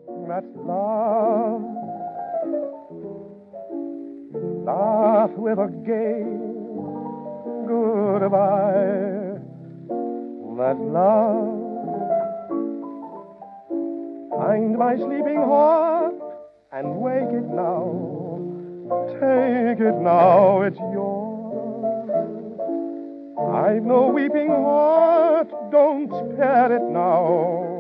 That's love. Laugh with a gay goodbye. That's love. Find my sleeping heart and wake it now. Take it now, it's yours. I've no weeping heart, don't spare it now.